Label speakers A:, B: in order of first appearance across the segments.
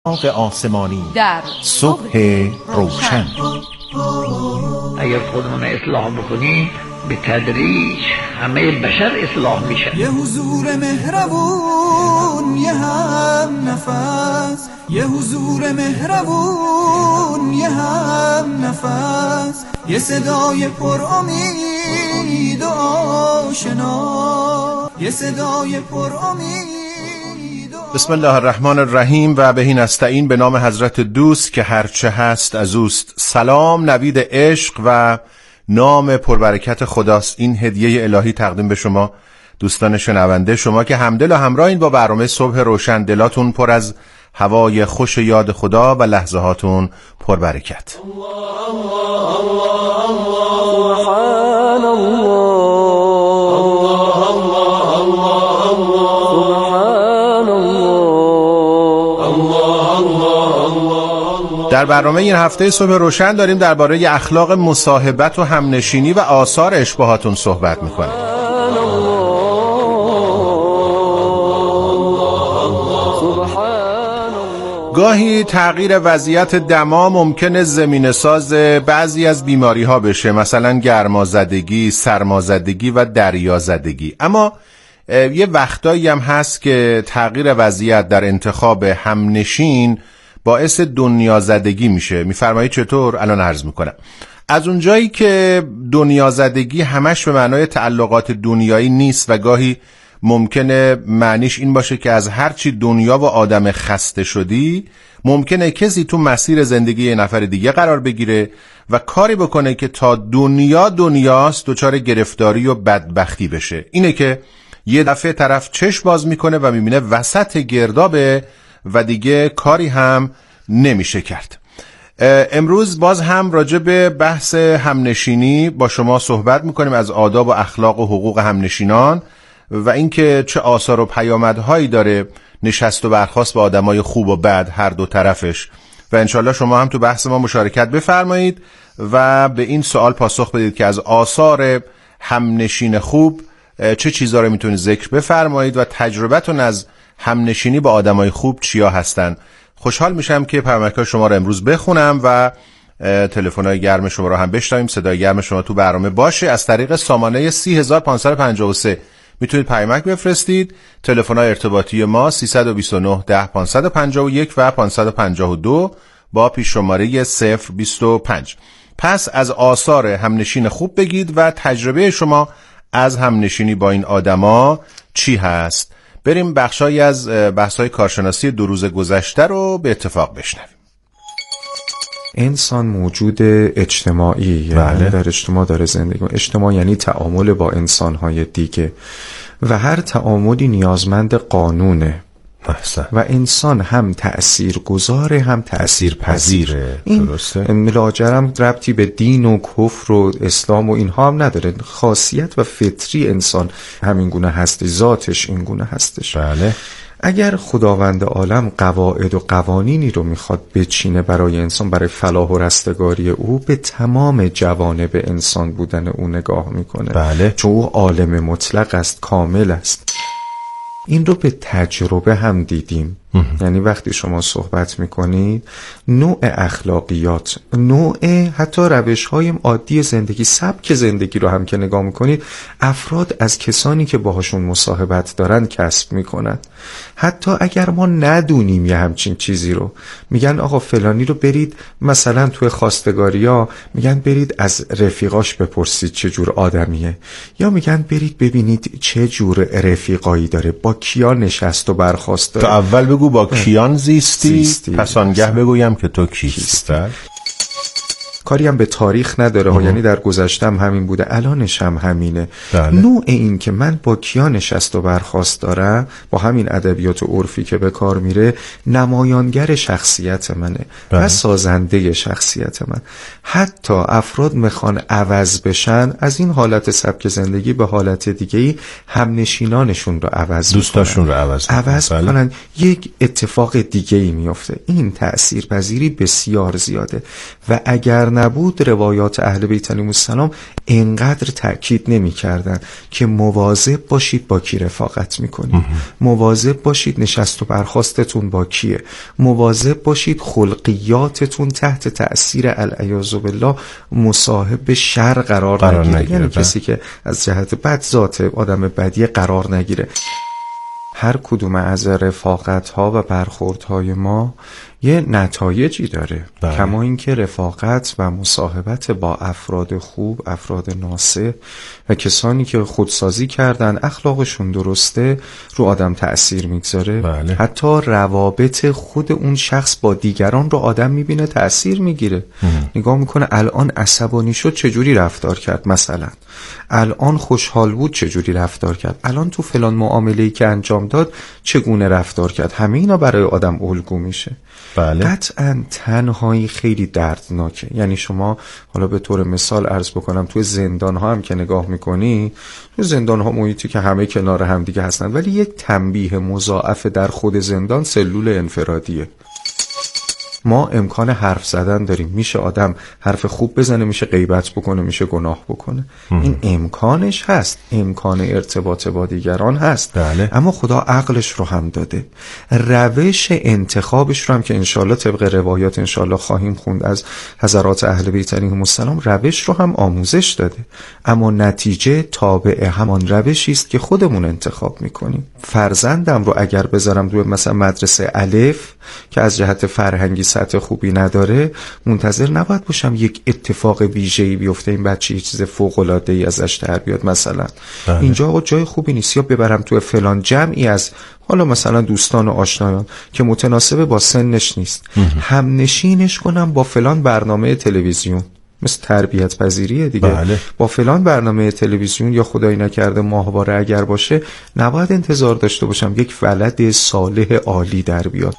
A: آسمانی
B: در
A: صبح روشن.
C: اگر خودمون اصلاح بکنیم به تدریج همه بشر اصلاح میشه.
D: یه حضور مهربون، یه هم نفس، یه حضور مهربون، یه هم نفس، یه صدای پر امید و آشنا، یه صدای پر امید.
A: بسم الله الرحمن الرحیم و بهی نستعین. به نام حضرت دوست که هرچه هست از اوست. سلام، نوید عشق و نام پربرکت خداست. این هدیه الهی تقدیم به شما دوستان شنونده، شما که همدل و همراهین با برنامه صبح روشن. دلاتون پر از هوای خوش یاد خدا و لحظه هاتون پربرکت. در برنامه این هفته صبح روشن داریم درباره اخلاق مصاحبت و همنشینی و آثار اشتباهاتون صحبت میکنیم. گاهی تغییر وضعیت دما ممکنه زمینه ساز بعضی از بیماری ها بشه، مثلا گرمازدگی، سرمازدگی و دریازدگی. اما یه وقتایی هم هست که تغییر وضعیت در انتخاب همنشین باعث دنیازدگی میشه. میفرمایید چطور؟ الان عرض میکنم. از اونجایی که دنیازدگی همش به معنای تعلقات دنیایی نیست و گاهی ممکنه معنیش این باشه که از هرچی دنیا و آدم خسته شدی ممکنه کسی تو مسیر زندگی یه نفر دیگه قرار بگیره و کاری بکنه که تا دنیاست دچار گرفتاری و بدبختی بشه. اینه که یه دفعه طرف چشم باز میکنه و میبینه وسط گردابه و دیگه کاری هم نمیشه کرد. امروز باز هم راجع به بحث همنشینی با شما صحبت میکنیم، از آداب و اخلاق و حقوق همنشینان و اینکه چه آثار و پیامدهایی داره نشست و برخاست با آدمای خوب و بد هر دو طرفش. و انشالله شما هم تو بحث ما مشارکت بفرمایید و به این سوال پاسخ بدید که از آثار همنشین خوب چه چیزا رو میتونید ذکر بفرمایید و تجربتون از همنشینی با آدمای خوب چیا هستن. خوشحال میشم که پیامک شما رو امروز بخونم و تلفن‌های گرم شما رو هم بشنویم. صدای گرم شما تو برنامه باشه. از طریق سامانه 3553 میتونید پیامک بفرستید. تلفن‌های ارتباطی ما 329 10 551 و 552 با پیش شماره 025. پس از آثار همنشین خوب بگید و تجربه شما از همنشینی با این آدما چی هست. بریم بخشایی از بحث‌های کارشناسی 2 روز گذشته رو به اتفاق بشنویم.
E: انسان موجود اجتماعی، یعنی در اجتماع داره زندگی. اجتماع یعنی تعامل با انسان‌های دیگه و هر تعاملی نیازمند قانونه. و انسان هم تأثیرگذاره هم تأثیرپذیره. درسته. لاجرم ربطی به دین و کفر و اسلام و اینها هم نداره. خاصیت و فطری انسان همین گونه هست، ذاتش این گونه هستش.
A: بله.
E: اگر خداوند عالم قواعد و قوانینی رو میخواد بچینه برای انسان، برای فلاح و رستگاری او، به تمام جوانب انسان بودن او نگاه میکنه.
A: بله.
E: چون او عالم مطلق است، کامل است. این رو به تجربه هم دیدیم. یعنی وقتی شما صحبت میکنید نوع اخلاقیات، نوع حتی روش‌های عادی زندگی، سبک زندگی رو هم که نگاه میکنید، افراد از کسانی که باهاشون مصاحبت دارن کسب میکنن. حتی اگر ما ندونیم یه همچین چیزی رو، میگن آقا فلانی رو برید مثلا توی خواستگاریا میگن برید از رفیقاش بپرسید چه جور آدمیه، یا میگن برید ببینید چه جور رفیقایی داره، با کیا نشست و برخاست داره.
A: تو اول بگو با کیان زیستی. پس آنگه بگویم که تو کیست.
E: کاری هم به تاریخ نداره. یعنی در گذشتم همین بوده، الانش هم همینه. نوع این که من با کیا نشست و برخاست دارم، با همین ادبیات و عرفی که به کار میره، نمایانگر شخصیت منه و سازنده شخصیت من. حتی افراد میخوان عوض بشن، از این حالت سبک زندگی به حالت دیگه‌ای همنشینانشون رو عوض
A: دوستاشون رو عوض
E: میکنن. یک اتفاق دیگه‌ای میفته. این تأثیرپذیری بسیار زیاده و اگر نبود روایات اهل بیت علیهم السلام اینقدر تأکید نمی کردن که مواظب باشید با کی رفاقت میکنید، مواظب باشید نشست و برخاستتون با کیه، مواظب باشید خلقیاتتون تحت تأثیر العیاذ بالله مصاحب شر قرار نگیره. یعنی کسی که از جهت بد ذات آدم بدی قرار نگیره. هر کدوم از رفاقت‌ها و برخوردهای ما یه نتایجی داره. کما اینکه رفاقت و مصاحبت با افراد خوب، افراد ناصح و کسانی که خودسازی کردن، اخلاقشون درسته، رو آدم تأثیر میگذاره. حتی روابط خود اون شخص با دیگران رو آدم میبینه تأثیر میگیره. نگاه میکنه الان عصبانی شد چجوری رفتار کرد، مثلا الان خوشحال بود چجوری رفتار کرد، الان تو فلان معامله‌ای که انجام داد چگونه رفتار کرد. همه اینا برای آدم الگو میشه. قطعا تنهایی خیلی دردناکه. یعنی شما حالا به طور مثال عرض بکنم توی زندان ها هم که نگاه میکنی، توی زندان ها محیطی که همه کنار هم دیگه هستن، ولی یک تنبیه مضاعف در خود زندان سلول انفرادیه. ما امکان حرف زدن داریم، میشه آدم حرف خوب بزنه، میشه غیبت بکنه، میشه گناه بکنه. این امکانش هست، امکان ارتباط با دیگران هست. اما خدا عقلش رو هم داده، روش انتخابش رو هم که انشالله طبق روایات انشالله خواهیم خوند از حضرات اهل بیت علیهم السلام، روش رو هم آموزش داده. اما نتیجه تابع همان روشی است که خودمون انتخاب میکنیم. فرزندم رو اگر بذارم روی مثلا مدرسه الف که از جهت فرهنگی سطح خوبی نداره، منتظر نباید باشم یک اتفاق ویژه‌ای بیفته این بچه یه چیز فوق‌العاده‌ای ازش در بیاد. مثلا اینجا آقا جای خوبی نیست، یا ببرم تو فلان جمعی از حالا مثلا دوستان و آشنایان که متناسب با سنش نیست، هم نشینش کنم با فلان برنامه تلویزیون، مثل تربیت پذیریه دیگه. با فلان برنامه تلویزیون یا خدایی نکرده ماهواره اگر باشه، نباید انتظار داشته باشم یک ولد صالح عالی در بیاد.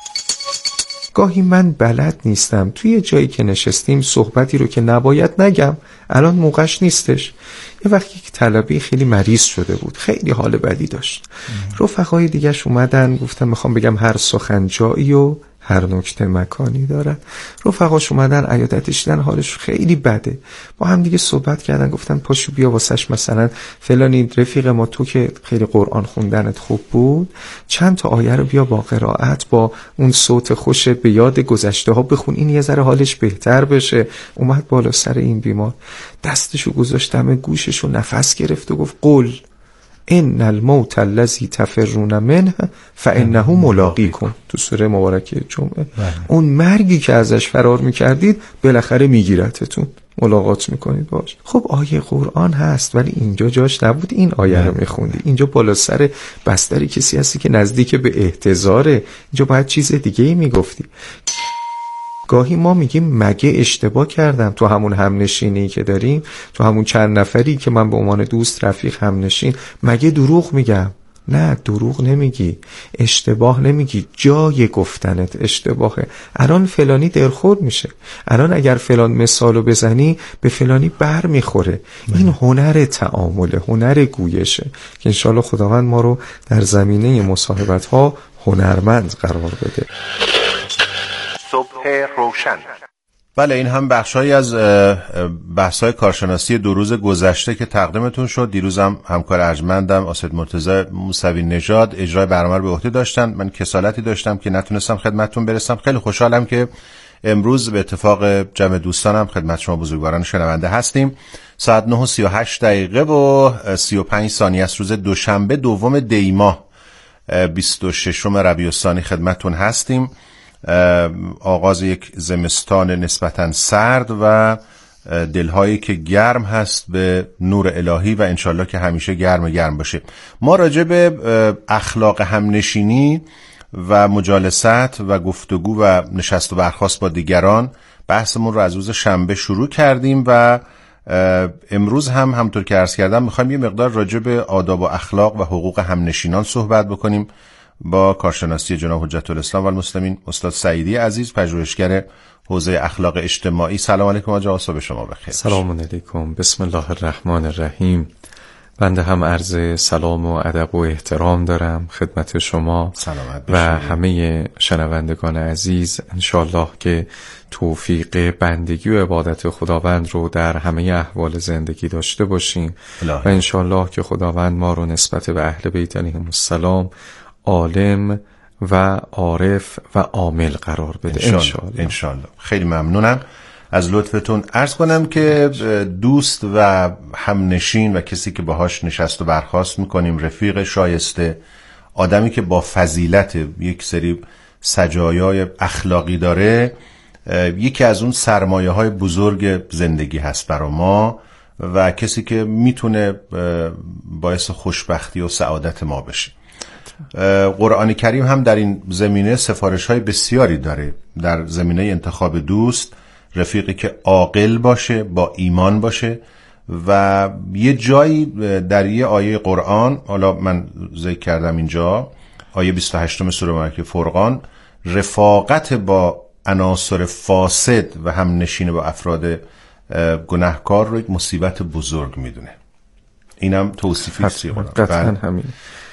E: گاهی من بلد نیستم توی جایی که نشستیم صحبتی رو که نباید نگم، الان موقعش نیستش. یه وقتی که طلبی خیلی مریض شده بود، خیلی حال بدی داشت، رفقای دیگه‌ش اومدن گفتم میخوام بگم هر سخن جایی و هر نکته مکانی دارن. رفقاش اومدن عیادتش دیدن حالش خیلی بده، با هم دیگه صحبت کردن، گفتن پاشو بیا واسش مثلا فلانی رفیق ما، تو که خیلی قرآن خوندنت خوب بود، چند تا آیه رو بیا با قرائت با اون صوت خوش به یاد گذشته ها بخون، این یه ذره حالش بهتر بشه. اومد بالا سر این بیمار، دستشو گذاشت دم گوششو، نفس گرفت و گفت قل ان الموت الذی تفرون منه فانه ملاقیکم، تو سوره مبارکه جمعه. اون مرگی که ازش فرار میکردید بالاخره میگیرتتون، ملاقات میکنید باش. خب آیه قرآن هست، ولی اینجا جاش نبود این آیه رو میخوندی. اینجا بالا سر بستری کسی هستی که نزدیک به احتضاره، اینجا باید چیز دیگه ای میگفتی. گاهی ما میگیم مگه اشتباه کردم تو همون همنشینی که داریم، تو همون چند نفری که من به عنوان دوست رفیق همنشین، مگه دروغ میگم؟ نه، دروغ نمیگی، اشتباه نمیگی، جای گفتنت اشتباهه. الان فلانی دلخور میشه، الان اگر فلان مثالو بزنی به فلانی بر میخوره. این هنر تعامله، هنر گویشه که انشالله خداوند ما رو در زمینه مصاحبت ها هنرمند قرار بده.
A: صبح روشن. بله، این هم بخشایی از بحث‌های کارشناسی 2 روز گذشته که تقدیمتون شد. دیروزم همکار ارجمندم اسد مرتضی موسوی نژاد اجرای برنامه رو به عهده داشتن. من کسالتی داشتم که نتونستم خدمتتون برسم. خیلی خوشحالم که امروز به اتفاق جمع دوستانم خدمت شما بزرگواران شنونده هستیم. ساعت 9:38 و 35 ثانیه است. روز دوشنبه 2 دی ماه 26 ربیع الثانی خدمتتون هستیم. آغاز یک زمستان نسبتاً سرد و دلهایی که گرم هست به نور الهی و انشالله که همیشه گرم باشه. ما راجع به اخلاق همنشینی و مجالست و گفتگو و نشست و برخاست با دیگران بحثمون رو از روز شنبه شروع کردیم و امروز هم همطور که عرض کردم میخوایم یه مقدار راجع به آداب و اخلاق و حقوق همنشینان صحبت بکنیم با کارشناسی جناب حجت الاسلام و المسلمین استاد سعیدی عزیز، پژوهشگر حوزه اخلاق اجتماعی. سلام علیکم آقا، صبح شما بخیر.
E: سلام علیکم، بسم الله الرحمن الرحیم. بنده هم عرض سلام و ادب و احترام دارم خدمت شما و همه شنوندگان عزیز. انشالله که توفیق بندگی و عبادت خداوند رو در همه احوال زندگی داشته باشیم و انشالله که خداوند ما رو نسبت به اهل بیت علیهم السلام عالم و عارف و عامل قرار بده
A: انشالله. خیلی ممنونم از لطفتون. عرض کنم که دوست و همنشین و کسی که باهاش نشست و برخاست میکنیم، رفیق شایسته، آدمی که با فضیلت، یک سری سجایای اخلاقی داره، یکی از اون سرمایه های بزرگ زندگی هست برای ما و کسی که میتونه باعث خوشبختی و سعادت ما بشه. قرآن کریم هم در این زمینه سفارش های بسیاری داره در زمینه انتخاب دوست، رفیقی که عاقل باشه، با ایمان باشه و یه جایی در یه آیه قرآن، حالا من ذکر کردم اینجا، آیه 28 سوره مبارکه فرقان، رفاقت با عناصر فاسد و هم نشین با افراد گناهکار رو یک مصیبت بزرگ میدونه. اینم توصیفی سیغون.
E: قطعا همین.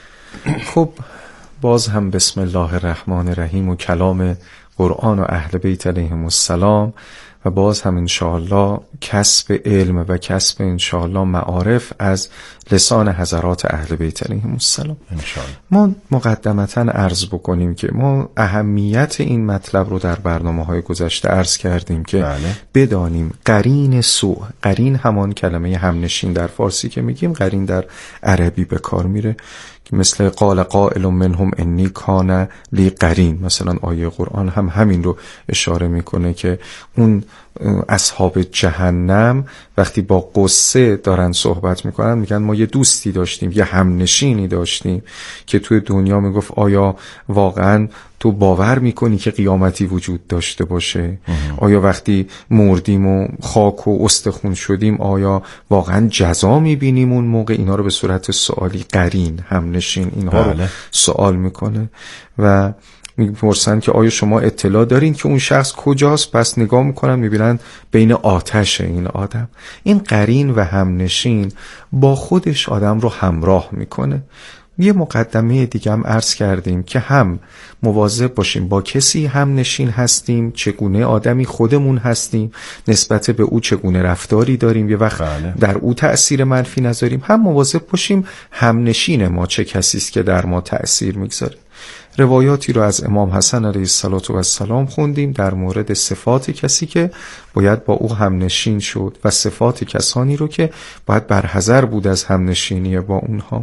E: خب باز هم بسم الله الرحمن الرحیم و کلام قرآن و اهل بیت علیهم السلام و باز هم انشاءالله کسب علم و کسب انشاءالله معارف از لسان حضرات اهل بیت علیهم السلام. ما مقدمتا عرض بکنیم که ما اهمیت این مطلب رو در برنامه‌های گذشته عرض کردیم که بدانیم قرین سوء، قرین همان کلمه همنشین در فارسی که میگیم، قرین در عربی به کار میره، مثل قال قائل منهم انی کان لی قرین. مثلا آیه قرآن هم همین رو اشاره میکنه که اون اصحاب جهنم وقتی با قصه دارن صحبت میکنن میگن ما یه دوستی داشتیم، یه همنشینی داشتیم که توی دنیا میگفت آیا واقعا تو باور میکنی که قیامتی وجود داشته باشه؟ آیا وقتی مردیم و خاک و استخون شدیم آیا واقعا جزا میبینیم اون موقع؟ اینا رو به صورت سوالی قرین، همنشین، اینها رو سوال میکنه و میپرسن که آیا شما اطلاع دارین که اون شخص کجاست؟ پس نگاه میکنن میبینن بین آتش این آدم. این قرین و همنشین با خودش آدم رو همراه میکنه. یه مقدمه دیگه هم عرض کردیم که هم مواظب باشیم با کسی هم نشین هستیم، چگونه آدمی خودمون هستیم، نسبت به او چگونه رفتاری داریم، یه وقت در او تأثیر منفی نذاریم. هم مواظب باشیم هم نشین ما چه کسی است که در ما تأثیر میگذاره. روایاتی رو از امام حسن علیه السلام خوندیم در مورد صفات کسی که باید با او همنشین شد و صفات کسانی رو که باید برحذر بود از همنشینی با اونها.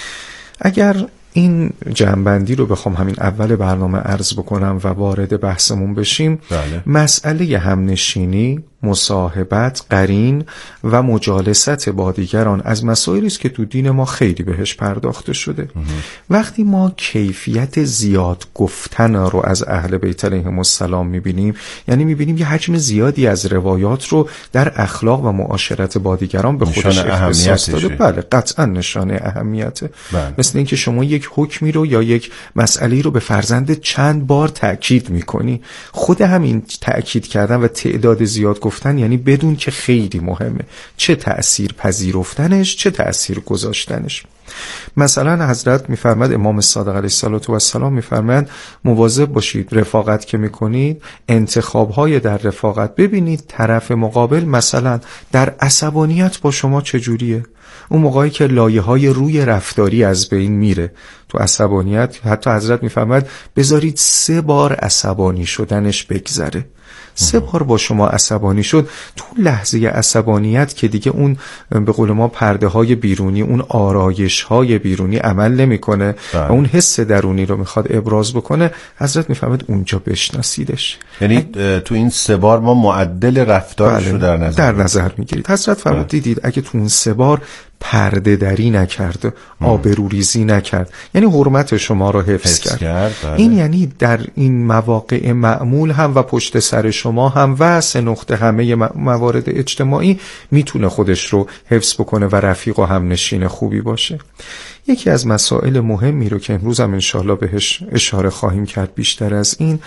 E: اگر این جنبندی رو بخوام همین اول برنامه عرض بکنم و وارد بحثمون بشیم، مسئله همنشینی، مصاحبت، قرین و مجالست با دیگران از مسائلی است که تو دین ما خیلی بهش پرداخته شده. وقتی ما کیفیت زیاد گفتن رو از اهل بیت علیهم السلام میبینیم، یعنی میبینیم یه حجم زیادی از روایات رو در اخلاق و معاشرت با دیگران به خودش اختصاص داده. بله قطعا نشانه اهمیته. مثل اینکه شما یک حکمی رو یا یک مسئله رو به فرزند چند بار تأکید میکنی. خود همین تأکید کردن و تعداد زیاد گفتن یعنی بدون که خیلی مهمه چه تأثیر پذیرفتنش، چه تأثیر گذاشتنش. مثلا حضرت میفرماد، امام صادق علیه السلام میفرماد مواظب باشید رفاقت که میکنید، انتخابهای در رفاقت ببینید طرف مقابل مثلا در عصبانیت با شما چجوریه. اون موقعی که لایه‌های روی رفتاری از بین میره تو عصبانیت، حتی حضرت میفرماد بذارید 3 بار عصبانی شدنش بگذره. 3 بار با شما عصبانی شد، تو لحظه عصبانیت که دیگه اون به قول ما پرده های بیرونی، اون آرایش های بیرونی عمل نمیکنه و اون حس درونی رو میخواد ابراز بکنه، حضرت میفهمد اونجا بشناسیدش.
A: یعنی تو این 3 بار ما معدل رفتارش رو در نظر
E: میگیرید. حضرت فرمود دیدید اگه تو اون 3 بار پرده دری نکرد، آبروریزی نکرد، یعنی حرمت شما رو حفظ کرد. این یعنی در این مواقع معمول هم و پشت سر شما هم و 3 نقطه همه موارد اجتماعی میتونه خودش رو حفظ بکنه و رفیق و همنشین خوبی باشه. یکی از مسائل مهمی رو که امروز هم انشاءالله بهش اشاره خواهیم کرد بیشتر از این،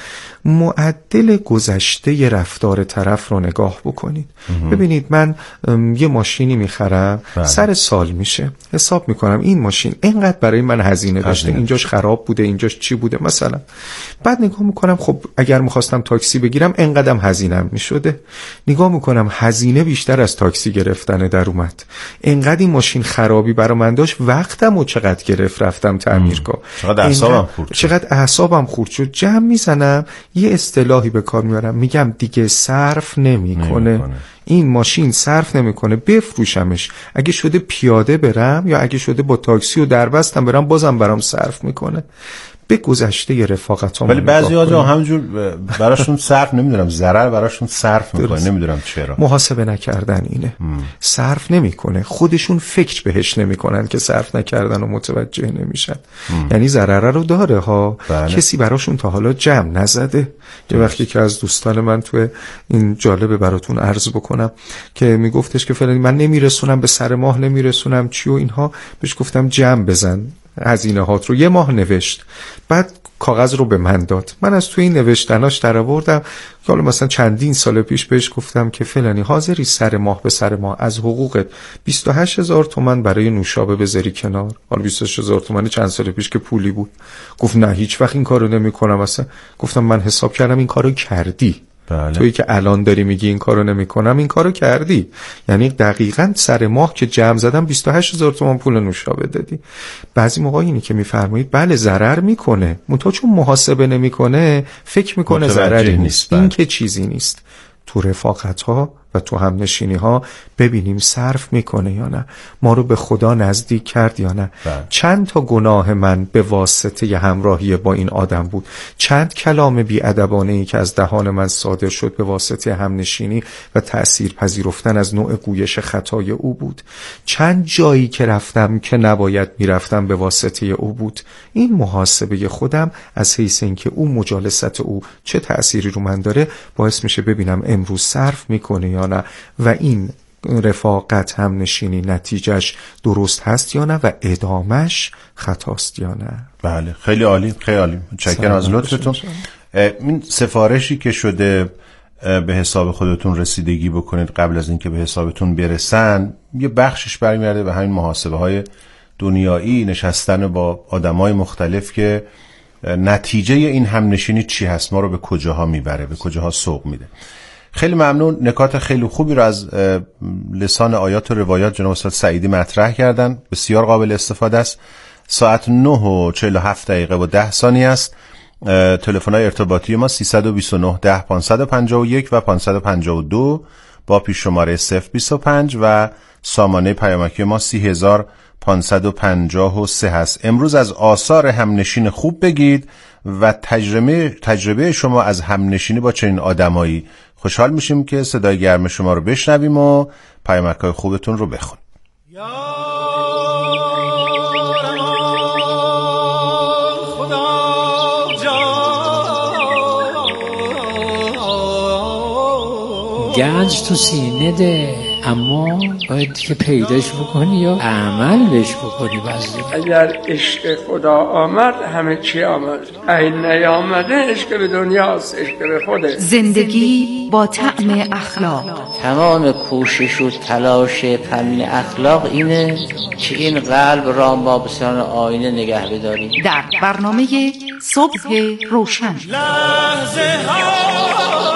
E: معدل گذشته رفتار طرف رو نگاه بکنید. ببینید من یه ماشینی میخرم، سر سال میشه حساب میکنم این ماشین اینقدر برای من هزینه داشته، اینجاش خراب بوده، اینجاش چی بوده مثلا. بعد نگاه میکنم خب اگر میخواستم تاکسی بگیرم اینقدرم هزینه‌ام میشده. نگاه میکنم هزینه بیشتر از تاکسی گرفتن در اومد. اینقدر این ماشین خرابی برای من داشت، وقتمو چقدر گرفت رفتم تعمیرگاه، چقدر اعصابم خورد شد. جمع میزنم یه اصطلاحی به کار میارم، میگم دیگه صرف نمیکنه. این ماشین صرف نمیکنه، بفروشمش. اگه شده پیاده برم یا اگه شده با تاکسی و دربستم برم بازم برام صرف میکنه. به گذشته رفاقتام.
A: ولی بعضی‌ها جا همینجور براشون صرف نمیدونم، ضرر براشون صرف میکنه، نمیدونم چرا.
E: محاسبه نکردن اینه. صرف نمیکنه، خودشون فکر بهش نمیکنن که صرف نکردن و متوجه نمیشن. یعنی ضرر رو داره ها. کسی براشون تا حالا جمع نزده. یه وقتی که از دوستان من تو این جالبه براتون عرض بکنم که میگفتش که فلانی من نمیرسونم به سر ماه، نمیرسونم چی و اینها، بهش گفتم جمع بزن هزینه هات رو. یه ماه نوشت، بعد کاغذ رو به من داد. من از توی این نوشتناش در آوردم که حالا مثلا چندین سال پیش بهش گفتم که فلانی حاضری سر ماه به سر ماه از حقوقت 28,000 تومان برای نوشابه بذاری کنار. حالا 28,000 تومان چند سال پیش که پولی بود. گفت نه هیچ وقت این کارو نمی‌کنم اصلا. گفتم من حساب کردم این کارو کردی.
A: بله.
E: تویی که الان داری میگی این کارو نمی‌کنم، این کارو کردی. یعنی دقیقاً سر ماه که جمع زدم 28,000 تومان پول نوشابه دادی. بعضی موقع اینی که میفرمایید بله ضرر میکنه، منتها چون محاسبه نمیکنه فکر میکنه ضرری نیست. این که چیزی نیست. تو رفاقت‌ها و تو همنشینی‌ها ببینیم صرف میکنه یا نه، ما رو به خدا نزدیک کرد یا نه. چند تا گناه من به واسطه همراهی با این آدم بود، چند کلام بی‌ادبانه‌ای که از دهان من صادر شد به واسطه همنشینی و تأثیر پذیرفتن از نوع گویش خطای او بود، چند جایی که رفتم که نباید میرفتم به واسطه او بود. این محاسبه خودم از حیث اینکه او مجالست او چه تأثیری رو من داره باعث میشه ببینم امروز صرف میکنه یا نه و این رفاقت همنشینی نتیجهش درست هست یا نه و ادامش خطاست یا نه.
A: بله خیلی عالی، خیلی عالی. متشکرم از لطفتون. این سفارشی که شده به حساب خودتون رسیدگی بکنید قبل از اینکه به حسابتون برسن، یه بخشش برمیگرده به همین محاسبه های دنیایی، نشستن با آدمای مختلف که نتیجه این همنشینی چی هست، ما رو به کجاها میبره، به کجاها سوق میده. خیلی ممنون. نکات خیلی خوبی رو از لسان آیات و روایات جناب استاد سعیدی مطرح کردن، بسیار قابل استفاده است. ساعت 9:47 و 10 ثانیه است. تلفن‌های ارتباطی ما 329 10 551 و 552 با پیش شماره 025 و سامانه پیامکی ما 30553 هست. امروز از آثار همنشین خوب بگید و تجربه شما از همنشینی با چنین آدمایی. خوشحال میشیم که صدای گرم شما رو بشنویم و پیامک‌های خوبتون رو بخونیم.
B: گنج تو سینه ده، اما باید که پیداش بکنی یا عمل بهش بکنی.
F: اگر عشق خدا آمد همه چی آمد، اگه نیامده عشق به دنیاست، عشق به خوده.
G: زندگی با طعم اخلاق.
H: تمام کوشش و تلاش فن اخلاق اینه که این قلب را ما به سان آینه نگه بداریم.
G: در برنامه صبح روشن
D: لحظه ها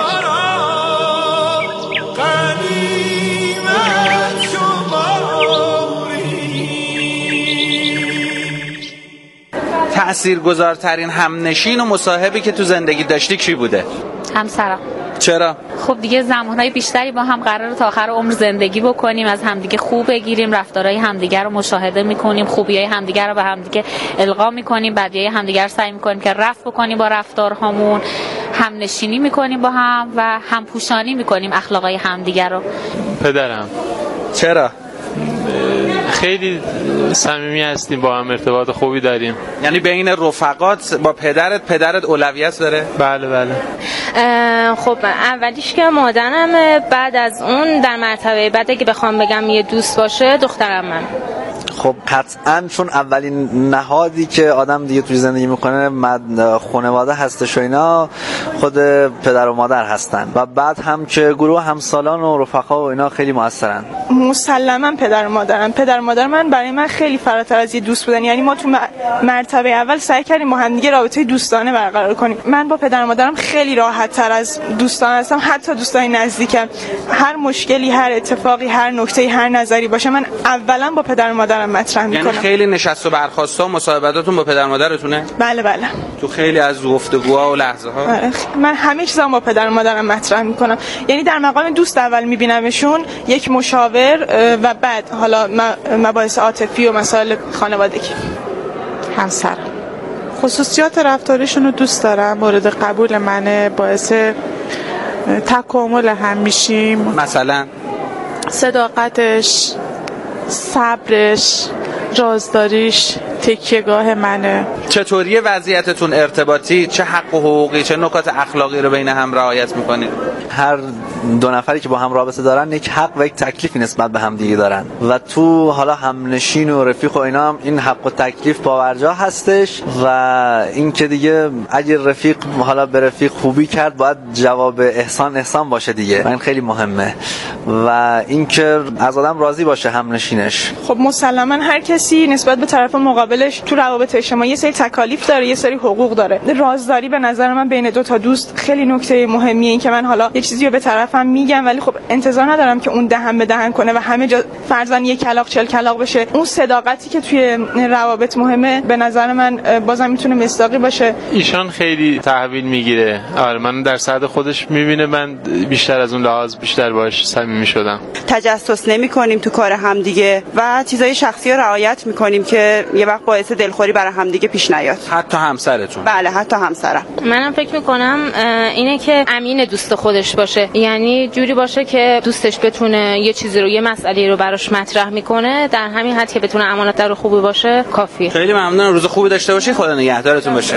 I: تأثیرگذارترین همنشین و مصاحبی که تو زندگی داشتی کی بوده؟
J: همسرم.
I: چرا؟
J: خب دیگه زمانهای بیشتری با هم قراره تا آخر عمر زندگی بکنیم، از همدیگه خوب بگیریم، رفتارهای همدیگه رو مشاهده میکنیم، خوبیای همدیگه رو به همدیگه القا میکنیم، بدیای همدیگه رو سعی میکنیم که رفع بکنیم با رفتارهامون، همنشینی میکنیم با هم و همپوشانی میکنیم اخلاقای همدیگه رو.
K: پدرم.
I: چرا؟
K: خیلی صمیمی هستیم، با هم ارتباط خوبی داریم.
I: یعنی بین رفقات با پدرت اولویت داره؟
K: بله بله.
L: خب اولیش که مادرم، بعد از اون در مرتبه بعد اگه بخوام بگم یه دوست باشه دخترم من.
M: خب قطعاً چون اولین نهادی که آدم دیگه توی زندگی میکنه خانواده هستش و اینا خود پدر و مادر هستن و بعد هم که گروه همسالان و رفقا و اینا خیلی موثرن.
N: مسلماً پدر و مادرم. پدر و مادر من برای من خیلی فراتر از یه دوست بودن. یعنی ما تو مرتبه اول سعی کردیم با هم دیگه رابطه دوستانه برقرار کنیم. من با پدر و مادرم خیلی راحت تر از دوستان هستم، حتی دوستای نزدیکم. هر مشکلی، هر اتفاقی، هر نکته‌ای، هر نظری باشه من اولا با پدر و مادرم مطرح میکنم.
I: یعنی خیلی نشست و برخاستا و مصاحبتاتون با پدر و مادرتونه؟
N: بله.
I: تو خیلی از گفتگوها و لحظه‌ها
N: من همه چیزام با پدر و مادرم مطرح میکنم. یعنی در مقام دوست اول میبینمشون، یک مشاور و بعد حالا مباحث عاطفی و مسائل خانوادگی.
O: همسرم خصوصیات رفتاریشون رو دوست دارم، مورد قبول منه، باعث تکامل هم میشیم.
I: مثلا
O: صداقتش، صبرش، رازداریش تکیهگاه منه.
I: چطوری وضعیتتون ارتباطی؟ چه حق و حقوقی، چه نکات اخلاقی رو بین هم رعایت میکنید؟
M: هر دو نفری که با هم رابطه دارن یک حق و یک تکلیفی نسبت به هم دیگه دارن و تو حالا همنشین و رفیق و اینا هم این حق و تکلیف باورجا هستش و این که دیگه اگه رفیق حالا به رفیق خوبی کرد باید جواب احسان باشه دیگه. این خیلی مهمه و این که از آدم راضی باشه همنشینش.
N: خب مسلماً هر کسی نسبت به طرف مقابلش تو روابط اجتماعی یه سری تکالیف داره، یه سری حقوق داره. رازداری به نظر من بین دو تا دوست خیلی نکته مهمیه. این که من حالا یه چیزی رو به طرفم میگم ولی خب انتظار ندارم که اون دهن به دهن کنه و همه جا فرضاً یک کلاغ 40 کلاغ بشه. اون صداقتی که توی روابط مهمه به نظر من بازم میتونه مصداقی باشه.
K: ایشان خیلی تحویل میگیره. آره من در سطح خودش میبینه، من بیشتر از اون لحاظ بیشتر باهاش صمیمی شدم.
P: تجسس نمی‌کنیم تو کار همدیگه و چیزای شخصی رو رعایت می‌کنیم که یه وقت باعث دلخوری برای همدیگه پیش نیاد.
I: حتی همسرتون؟
P: بله حتی همسرم.
L: منم فکر می‌کنم اینه که امین دوست خودش باشه، یعنی جوری باشه که دوستش بتونه یه چیزی رو، یه مسئله رو براش مطرح میکنه، در همین حد که بتونه امانتدار خوبی باشه کافیه.
I: خیلی ممنون، روز خوبی داشته باشید، خدا نگهدارتون باشه.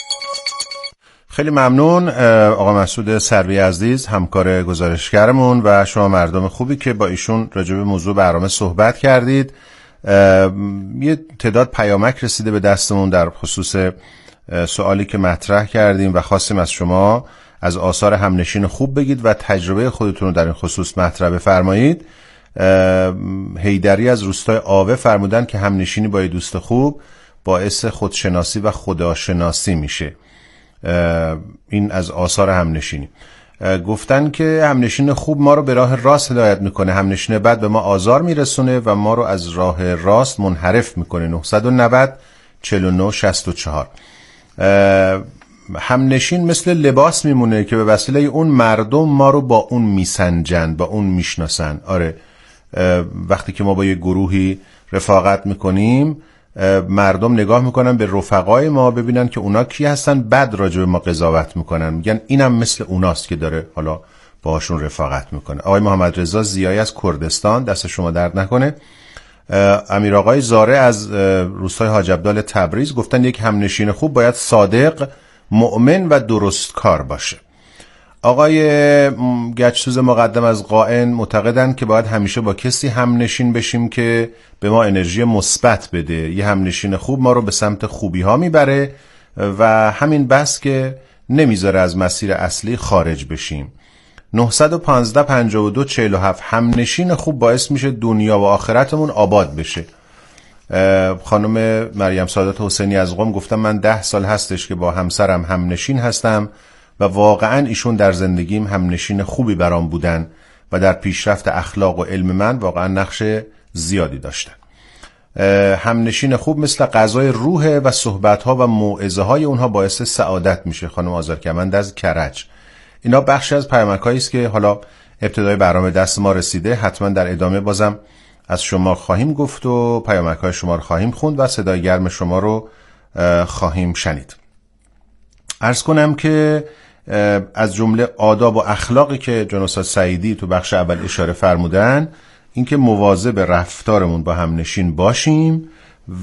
A: خیلی ممنون آقا مسعود سروی عزیز، همکار گزارشگرمون و شما مردم خوبی که با ایشون راجع به موضوع برنامه صحبت کردید. یه تعداد پیامک رسیده به دستمون در خصوص سوالی که مطرح کردیم و خواستیم از شما از آثار همنشین خوب بگید و تجربه خودتون رو در این خصوص مطرح بفرمایید. حیدری از روستای آوه فرمودن که همنشینی با دوست خوب باعث خودشناسی و خداشناسی میشه. این از آثار همنشینی. گفتن که همنشین خوب ما رو به راه راست هدایت میکنه، همنشین بد به ما آزار میرسونه و ما رو از راه راست منحرف میکنه. 990 49 64. همنشین مثل لباس میمونه که به وسیله اون مردم ما رو با اون میسنجن، با اون میشناسن. آره وقتی که ما با یه گروهی رفاقت میکنیم مردم نگاه میکنن به رفقای ما ببینن که اونا کی هستن، بعد راجع به ما قضاوت میکنن، میگن اینم مثل اوناست که داره حالا باهاشون رفاقت میکنه. آقای محمد رضا زیایی از کردستان، دست شما درد نکنه. امیر آقای زاره از روستای حاج عبدال تبریز گفتن یک همنشین خوب باید صادق، مؤمن و درستکار باشه. آقای گچسوز مقدم از قائن معتقدن که باید همیشه با کسی همنشین بشیم که به ما انرژی مثبت بده. یه همنشین خوب ما رو به سمت خوبی ها میبره و همین بس که نمیذاره از مسیر اصلی خارج بشیم. 915 52 47 همنشین خوب باعث میشه دنیا و آخرتمون آباد بشه. خانم مریم سعادت حسینی از قم گفتم من 10 سال هستش که با همسرم همنشین هستم و واقعا ایشون در زندگیم همنشین خوبی برام بودن و در پیشرفت اخلاق و علم من واقعا نقش زیادی داشتن. همنشین خوب مثل غذای روحه و صحبت‌ها و موعظه‌های اونها باعث سعادت میشه. خانم آذرکمند از کرج. اینا بخشی از پیامک‌هایی است که حالا ابتدای برنامه دست ما رسیده. حتما در ادامه بازم از شما خواهیم گفت و پیامک‌های شما رو خواهیم خوند و صدای گرم شما رو خواهیم شنید. عرض کنم که از جمله آداب و اخلاقی که جناب استاد سعیدی تو بخش اول اشاره فرمودن اینکه مواظب رفتارمون با همنشین باشیم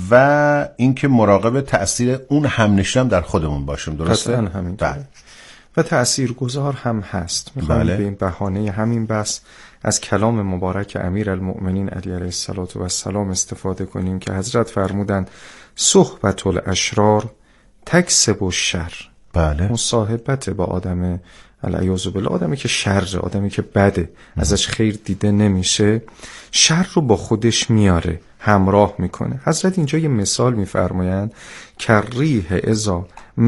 A: و اینکه مراقب تأثیر اون همنشین هم در خودمون باشیم. درسته؟
E: همینطوره. و تأثیرگذار هم هست. میخوام به این بهانه همین بحث از کلام مبارک امیرالمؤمنین علی علیه السلام استفاده کنیم که حضرت فرمودن صحبت الاشرار تکسب الشر. مصاحبت با آدم علیاذ بالله، آدمی که شر، آدمی که بده، ازش خیر دیده نمیشه، شر رو با خودش میاره، همراه میکنه. حضرت اینجا یه مثال میفرمایند که ریح اذا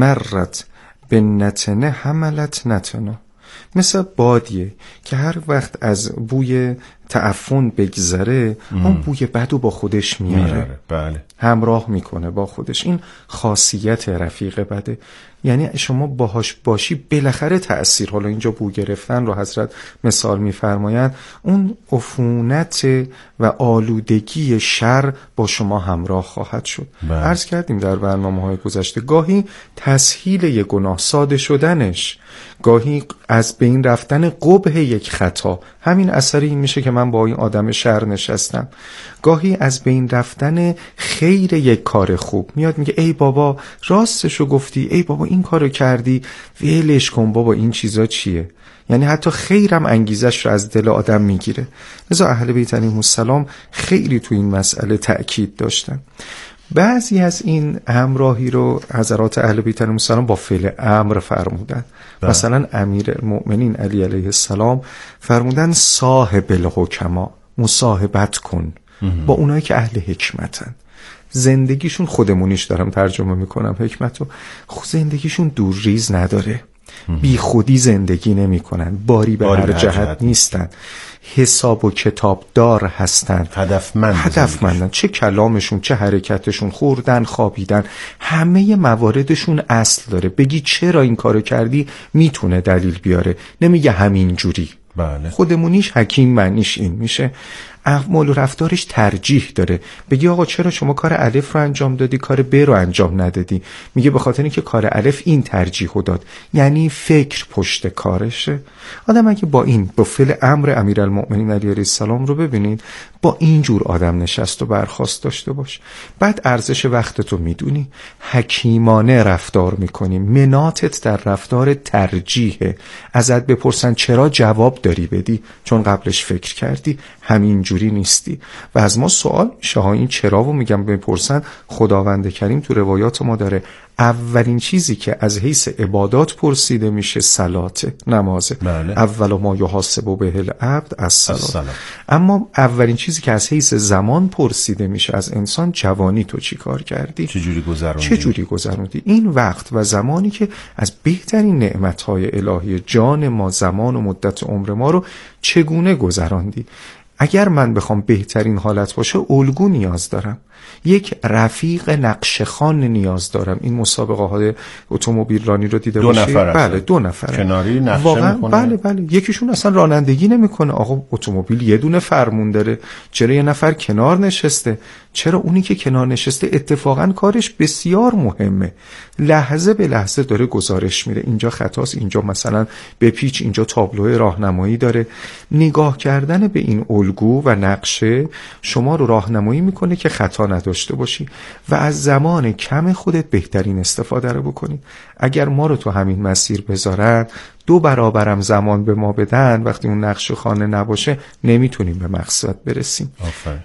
E: مرت به نتنه حملت نتنا، مثل بادیه که هر وقت از بوی تعفن بگذره اون بوی بدو با خودش میاره. همراه میکنه با خودش. این خاصیت رفیق بده. یعنی شما باهاش باشی بالاخره تأثیر، حالا اینجا بو گرفتن رو حضرت مثال میفرمایند، اون عفونت و آلودگی شر با شما همراه خواهد شد. عرض کردیم در برنامه‌های گذشته گاهی تسهیل یک گناه، ساده شدنش، گاهی از بین رفتن قبح یک خطا، همین اثری این میشه که من با این آدم شر نشستم. گاهی از بین رفتن خیر یک کار خوب، میاد میگه ای بابا راستشو گفتی، ای بابا این کارو کردی، ولش کن بابا این چیزا چیه. یعنی حتی خیرم انگیزش رو از دل آدم میگیره. لذا اهل بیت علیهم السلام خیلی تو این مسئله تأکید داشتن. بعضی از این همراهی رو حضرات اهل بیت علیهم السلام با فعل امر فرمودن. مثلا امیرالمؤمنین علی علیه السلام فرمودن صاحب الحکما، مصاحبت کن با اونایی که اهل حکمتن. زندگیشون، خودمونیش دارم ترجمه میکنم حکمتو، زندگیشون دور ریز نداره، بی خودی زندگی نمی کنن، باری به هر جهت نیستن، حساب و کتاب دار هستن، هدفمندن. چه کلامشون، چه حرکتشون، خوردن، خوابیدن، همه مواردشون اصل داره. بگی چرا این کارو کردی میتونه دلیل بیاره، نمیگه همین جوری. خودمونیش حکیم معنیش این میشه. اعمال و رفتارش ترجیح داره. بگی آقا چرا شما کار الف رو انجام دادی کار ب رو انجام ندادی؟ میگه به خاطر اینکه کار الف این ترجیحو داد. یعنی فکر پشت کارشه. آدم اگه با این با فعل امر امیرالمؤمنین علی علیه السلام رو ببینید، با این جور آدم نشست و برخاست داشته باش. بعد ارزش وقتتو میدونی، حکیمانه رفتار میکنی، مناتت در رفتار ترجیحه. ازت بپرسن چرا، جواب داری بدی، چون قبلش فکر کردی. همین جوری نیستی. و از ما سوال میشه ها، این چرا رو میگم بپرسن. خداوند کریم تو روایات ما داره اولین چیزی که از حیث عبادات پرسیده میشه صلاته، نمازه. اول ما یحاسب به العبد الصلاة. اما اولین چیزی که از حیث زمان پرسیده میشه از انسان، جوانی تو چی کار کردی، چه جوری گذروندی. این وقت و زمانی که از بهترین نعمتهای الهی جان ما، زمان و مدت عمر ما رو چگونه گذراندی. اگر من بخوام بهترین حالت باشه، الگو نیاز دارم، یک رفیق نقشخوان نیاز دارم. این مسابقه های اتومبیل رانی رو دیده باشید؟ بله، 2 نفر
A: کناری نقشه میکنه.
E: بله. یکیشون اصلا رانندگی نمیکنه. آقا اتومبیل یه دونه فرمون داره، چرا یه نفر کنار نشسته؟ چرا اونی که کنار نشسته اتفاقا کارش بسیار مهمه، لحظه به لحظه داره گزارش میره، اینجا خطاست، اینجا مثلا بپیچ، اینجا تابلو راهنمایی داره. نگاه کردن به این الگو و نقشه شما رو راهنمایی میکنه که خطا نداشته باشی و از زمان کم خودت بهترین استفاده رو بکنی. اگر ما رو تو همین مسیر بذارن، 2 برابرم زمان به ما بدن، وقتی اون نقش خانه نباشه نمیتونیم به مقصد برسیم.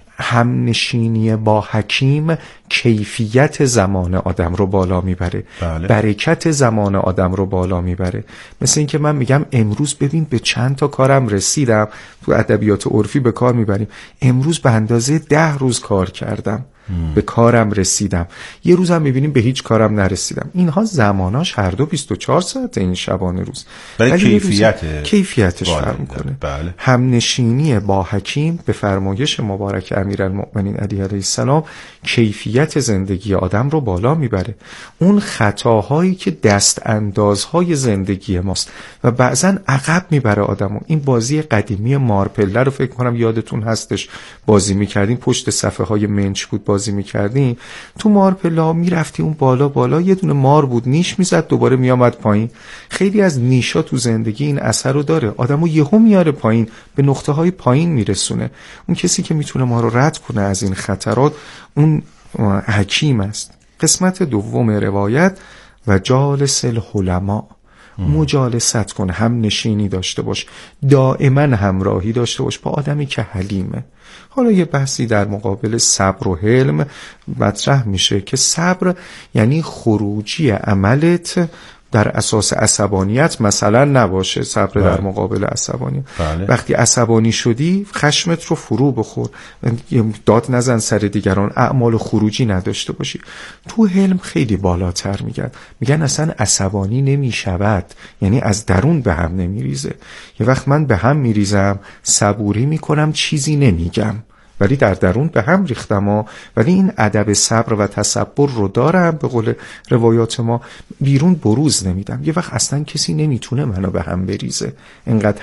E: همنشینی با حکیم کیفیت زمان آدم رو بالا میبره. برکت زمان آدم رو بالا میبره. مثل این که من میگم امروز ببین به چند تا کارم رسیدم، تو ادبیات عرفی به کار میبریم، امروز به اندازه 10 روز کار کردم، به کارم رسیدم. یه روزم میبینیم به هیچ کارم نرسیدم. اینها زماناش هر دو 24 ساعت این شبانه روز،
A: ولی
E: کیفیتش فرق میکنه. همنشینی با حکیم به فرمایش مبارک امیرالمؤمنین علی علیه السلام کیفیت زندگی آدم رو بالا میبره. اون خطاهایی که دست اندازهای زندگی ماست و بعضن عقب میبره آدمو. این بازی قدیمی مارپله رو فکر کنم یادتون هستش، بازی میکردیم، پشت صفحه های منچ بود بازی میکردیم. تو مارپله میرفتی اون بالا یه دونه مار بود، نیش میزد دوباره میامد پایین. خیلی از نیشا تو زندگی این اثر رو داره، آدمو یهو میاره پایین، به نقطه های پایین میرسونه. اون کسی که میتونه ما رو رد کنه از این خطرات اون حکیم است. قسمت دوم روایت و جالس العلماء، مجالست کن، هم نشینی داشته باش، دائما همراهی داشته باش با آدمی که حلیمه. حالا یه بحثی در مقابل صبر و حلم مطرح میشه که صبر یعنی خروجی عملت در اساس عصبانیت مثلا نباشه. صبر در مقابل عصبانیت. وقتی عصبانی شدی خشمت رو فرو بخور، داد نزن سر دیگران، اعمال خروجی نداشته باشی. تو حلم خیلی بالاتر میگن اصلا عصبانی نمیشود، یعنی از درون به هم نمیریزه. یه وقت من به هم میریزم، صبوری میکنم، چیزی نمیگم ولی در درون به هم ریختم ولی این ادب صبر و تصبر رو دارم، به قول روایات ما بیرون بروز نمیدم. یه وقت اصلا کسی نمیتونه منو به هم بریزه، انقدر